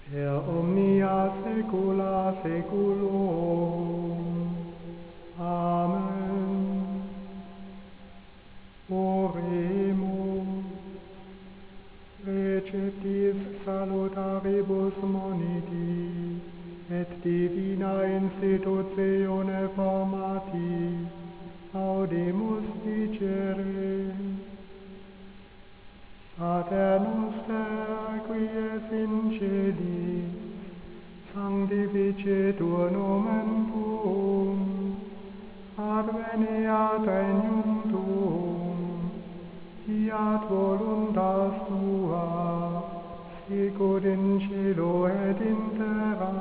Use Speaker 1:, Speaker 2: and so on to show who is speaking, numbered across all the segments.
Speaker 1: per omnia saecula saeculorum. Amen. Oremus. Receptis salutaribus moniti, et divina institutione formati, audimus dicere. Pater noster, qui es in celis, sanctificetur nomen tuum, adveniat regnum tuum, fiat voluntas tua, sicut in cielo et in terra.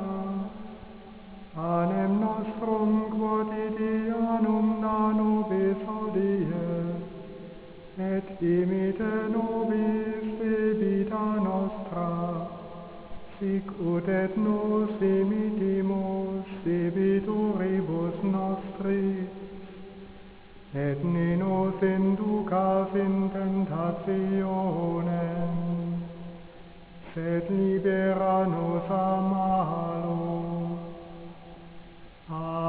Speaker 1: Panem nostrum quotidianum da nobis hodie, et dimite nobis debita nostra, sic ut et nos dimitimus debitoribus nostris, et ne nos inducas in tentationem, sed libera nos a malo. Amen.